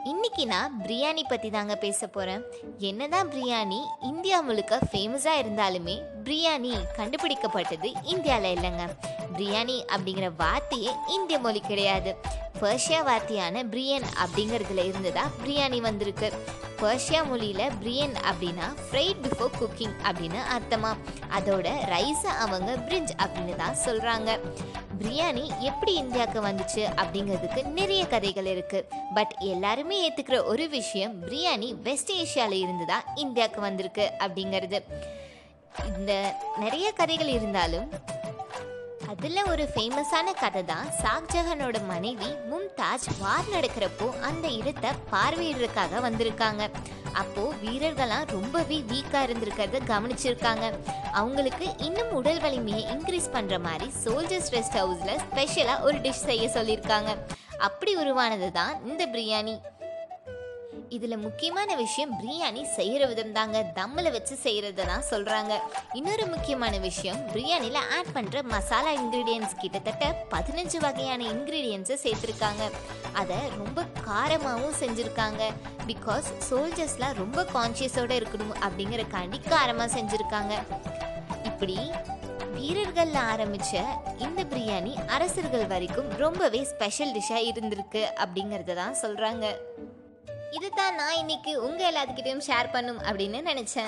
இன்னைக்கு நான் பிரியாணி பற்றி தாங்க பேச போகிறேன். என்னதான் பிரியாணி இந்தியா முழுக்க ஃபேமஸாக இருந்தாலுமே பிரியாணி கண்டுபிடிக்கப்பட்டது இந்தியாவில் இல்லைங்க. பிரியாணி அப்படிங்கிற வார்த்தையே இந்திய மொழி கிடையாது. பர்ஷியா வார்த்தையான பிரியன் அப்படிங்கிறதுல இருந்து தான் பிரியாணி வந்திருக்கு. பர்ஷியா மொழியில் பிரியன் அப்படின்னா ஃப்ரைட் பிஃபோர் குக்கிங் அப்படின்னு அர்த்தமா. அதோட ரைஸை அவங்க பிரிஞ்ச் அப்படின்னு தான் சொல்கிறாங்க. பிரியாணி எப்படி இந்தியாவுக்கு வந்துச்சு அப்படிங்கிறதுக்கு நிறைய கதைகள் இருக்குது. பட் எல்லாருமே ஏற்றுக்கிற ஒரு விஷயம் பிரியாணி வெஸ்ட் ஏஷியாவில் இருந்து தான் இந்தியாவுக்கு வந்திருக்கு அப்படிங்கிறது. இந்த நிறைய கதைகள் இருந்தாலும் அதில் ஒரு ஃபேமஸான கதை தான் ஷாஜஹானோட மனைவி மும்தாஜ் வார் நடக்கிறப்போ அந்த இடத்தை பார்வையிடுறதுக்காக வந்திருக்காங்க. அப்போது வீரர்கள்லாம் ரொம்பவே வீக்காக இருந்திருக்கிறத கவனிச்சிருக்காங்க. அவங்களுக்கு இன்னும் உடல் வலிமையை இன்க்ரீஸ் பண்ணுற மாதிரி சோல்ஜர்ஸ் ரெஸ்ட் ஹவுஸில் ஸ்பெஷலாக ஒரு டிஷ் செய்ய சொல்லியிருக்காங்க. அப்படி உருவானது தான் இந்த பிரியாணி. இதில் முக்கியமான விஷயம் பிரியாணி செய்கிற விதம் தாங்க. தம்மில் வச்சு செய்கிறது தான் சொல்கிறாங்க. இன்னொரு முக்கியமான விஷயம் பிரியாணியில் ஆட் பண்ணுற மசாலா இன்க்ரீடியன்ட்ஸ் கிட்டத்தட்ட 15 வகையான இன்க்ரீடியன்ட்ஸை சேர்த்துருக்காங்க. அதை ரொம்ப காரமாகவும் செஞ்சுருக்காங்க. பிகாஸ் சோல்ஜர்ஸ்லாம் ரொம்ப கான்ஷியஸோடு இருக்கணும் அப்படிங்கிறக்காண்டி காரமாக செஞ்சுருக்காங்க. இப்படி வீரர்களில் ஆரம்பித்த இந்த பிரியாணி அரசர்கள் வரைக்கும் ரொம்பவே ஸ்பெஷல் டிஷ்ஷாக இருந்திருக்கு அப்படிங்கிறத தான் சொல்கிறாங்க. இதுதான் நான் இன்னைக்கு உங்க எல்லாத்துக்கிட்டையும் ஷேர் பண்ணும் அப்படின்னு நினைச்சேன்.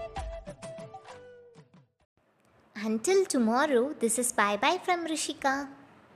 Until tomorrow, this is bye bye from Rishika.